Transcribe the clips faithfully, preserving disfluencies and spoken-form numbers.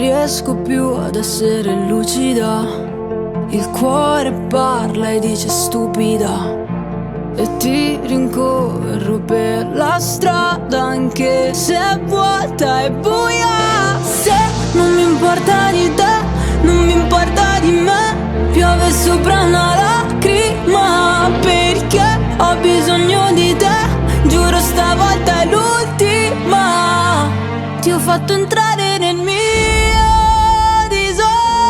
riesco più ad essere lucida. Il cuore parla e dice stupida. E ti rincorro per la strada anche se è vuota e buia. Se non mi importa di te, non mi importa di me, piove sopra una lacrima, perché ho bisogno di te, giuro stavolta è l'ultima. Ti ho fatto entrare nel mio disordine,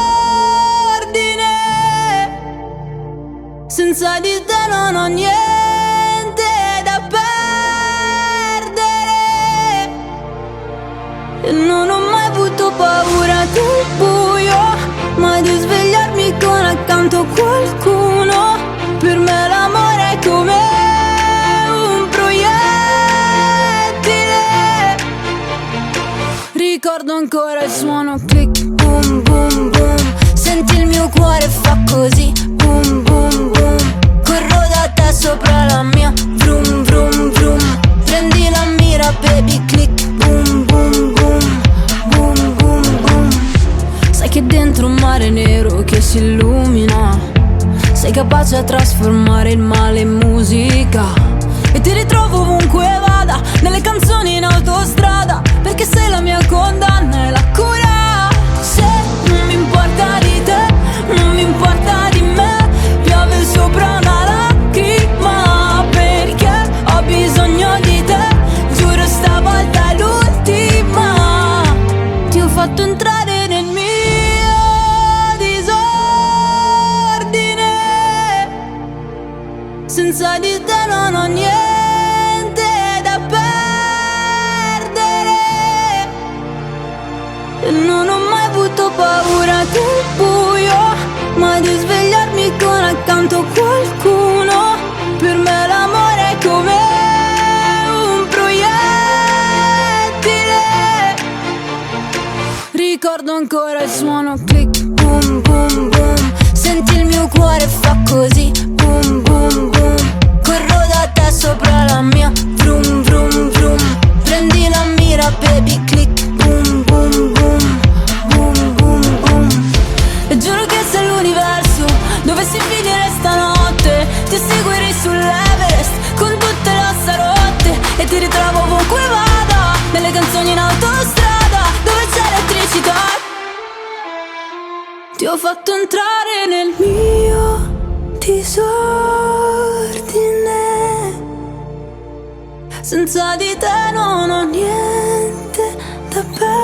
senza di te non ho niente da perdere. E non ho mai avuto paura del buio, mai di svegliarmi con accanto qualcuno. Per me l'amore è come un proiettile. Ricordo ancora il suono click, boom boom boom. Senti il mio cuore fa così, boom boom boom. Corro da te sopra la mia, vroom vroom vroom. Prendi la mira baby click, boom boom boom. Boom boom boom. Sai che dentro un mare nero che si illumina, sei capace a trasformare il male in musica. E ti ritrovo ovunque vada, nelle canzoni in autostrada, perché sei la mia condanna e la cura. Se non mi importa di te, non mi importa di me, piove sopra una lacrima, perché ho bisogno di te, giuro stavolta è l'ultima. Ti ho fatto entrare nel mio disordine, senza di te non ho niente da perdere. E non ho mai avuto paura del buio, mai di svegliarmi con accanto qualcuno. Per me l'amore è come un proiettile. Ricordo ancora il suono click, boom boom boom. Senti il mio cuore fa così, boom boom boom. Corro da te sopra la mia, vroom vroom vroom. Prendi la mira baby click, boom boom boom. Boom boom boom. E giuro che se l'universo dovessi finire stanotte, ti seguirei sull'Everest con tutte le ossa rotte. E ti ritrovo ovunque vada, nelle canzoni in autostrada, dove c'è elettricità. Ti ho fatto entrare nel mio disordine, senza di te non ho niente da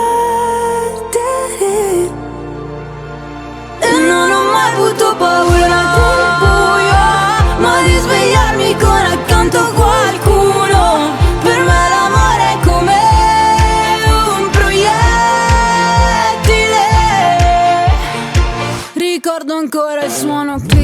perdere. E non ho mai avuto paura del buio, ma di svegliarmi con accanto qualcuno. Per me l'amore è come un proiettile. Ricordo ancora il suono